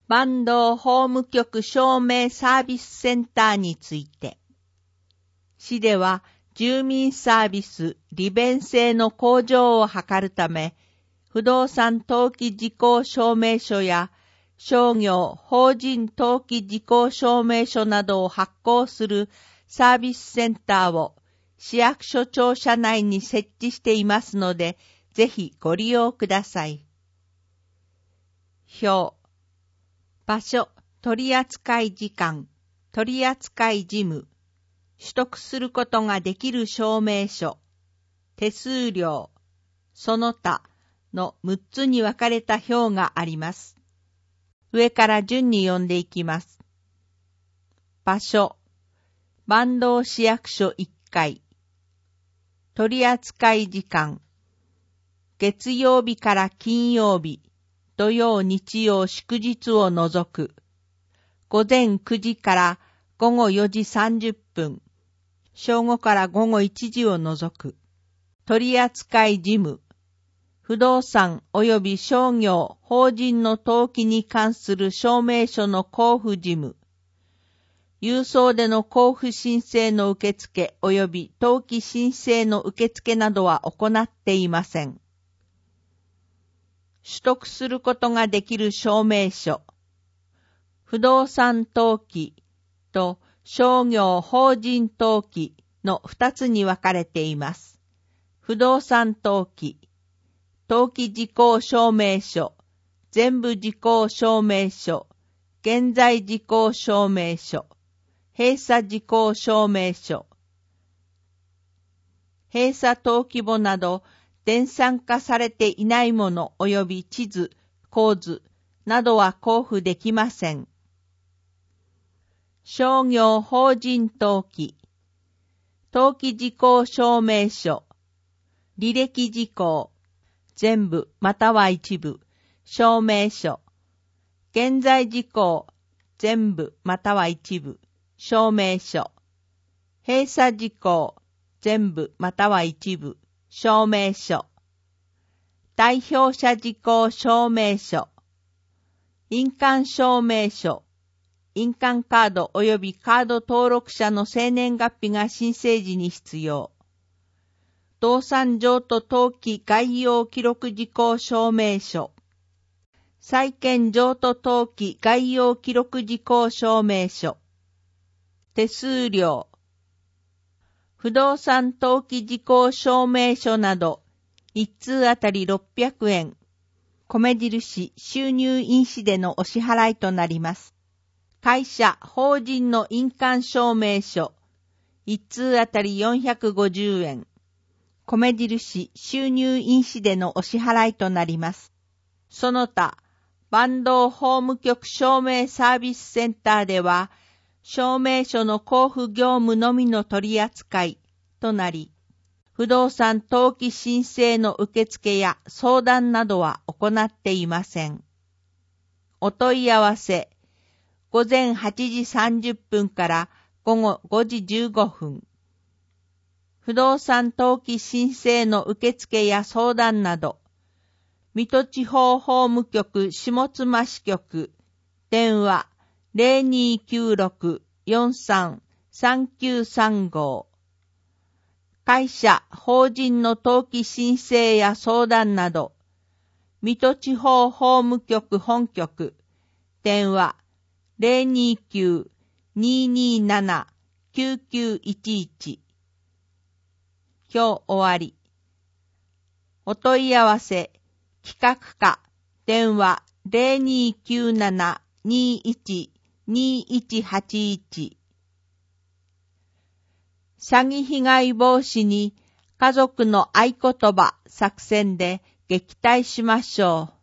坂東法務局証明サービスセンターについて、市では住民サービス利便性の向上を図るため、不動産登記事項証明書や商業法人登記事項証明書などを発行するサービスセンターを市役所庁舎内に設置していますので、ぜひご利用ください。表。場所、取扱時間、取扱事務、取得することができる証明書、手数料、その他の6つに分かれた表があります。上から順に読んでいきます。場所、坂東市役所1階。取扱時間、月曜日から金曜日、土曜日曜祝日を除く、午前9時から午後4時30分、正午から午後1時を除く、取扱事務、不動産及び商業、法人の登記に関する証明書の交付事務、郵送での交付申請の受付及び登記申請の受付などは行っていません。取得することができる証明書、不動産登記と商業法人登記の2つに分かれています。不動産登記、登記事項証明書、全部事項証明書、現在事項証明書、閉鎖事項証明書、閉鎖登記簿など、電算化されていないもの及び地図、構図などは交付できません。商業法人登記、登記事項証明書、履歴事項、全部または一部、証明書、現在事項、全部または一部、証明書、閉鎖事項、全部または一部、証明書、代表者事項証明書、印鑑証明書、印鑑カード及びカード登録者の生年月日が申請時に必要。動産譲渡登記概要記録事項証明書、債権譲渡登記概要記録事項証明書、手数料、不動産登記事項証明書など、1通あたり600円、米印収入印紙でのお支払いとなります。会社、法人の印鑑証明書、1通あたり450円、米印収入印紙でのお支払いとなります。その他、坂東法務局証明サービスセンターでは、証明書の交付業務のみの取り扱いとなり、不動産登記申請の受付や相談などは行っていません。お問い合わせ、午前8時30分から午後5時15分。不動産登記申請の受付や相談など、水戸地方法務局下妻支局、電話 0296-43-3935。会社、法人の登記申請や相談など、水戸地方法務局本局、電話 029-227-9911。今日終わり。お問い合わせ、企画課、電話 0297-21-2181。詐欺被害防止に家族の合言葉作戦で撃退しましょう。